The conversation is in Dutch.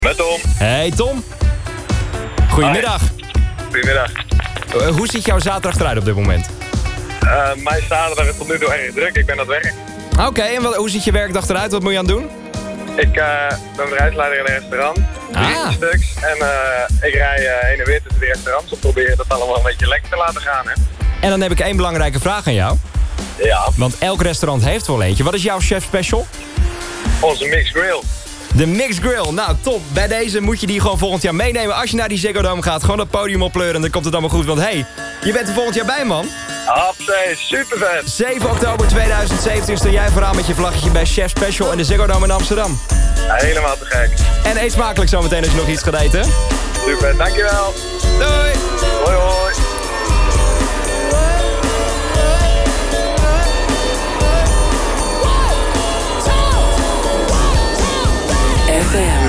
Met Tom. Hey Tom. Goedemiddag. Goedemiddag. Hoe ziet jouw zaterdag eruit op dit moment? Mijn zaterdag is tot nu toe erg druk. Ik ben aan het werk. Oké, en hoe ziet je werkdag eruit? Wat moet je aan het doen? Ik ben bedrijfsleider in een restaurant. 3 stuks. En ik rij heen en weer tussen de restaurants. Om te proberen dat allemaal een beetje lekker te laten gaan. Hè? En dan heb ik 1 belangrijke vraag aan jou. Ja. Want elk restaurant heeft wel eentje. Wat is jouw chef special? Onze mixed grill. De Mixed Grill. Nou, top. Bij deze moet je die gewoon volgend jaar meenemen. Als je naar die Ziggo Dome gaat, gewoon dat podium oppleuren. En dan komt het allemaal goed. Want hey, je bent er volgend jaar bij, man. Absoluut, super vet. 7 oktober 2017 sta jij vooraan met je vlaggetje bij Chef Special in de Ziggo Dome in Amsterdam. Ja, helemaal te gek. En eet smakelijk zometeen als je nog iets gaat eten. Super, dankjewel. Doei. Hoi hoi. FM.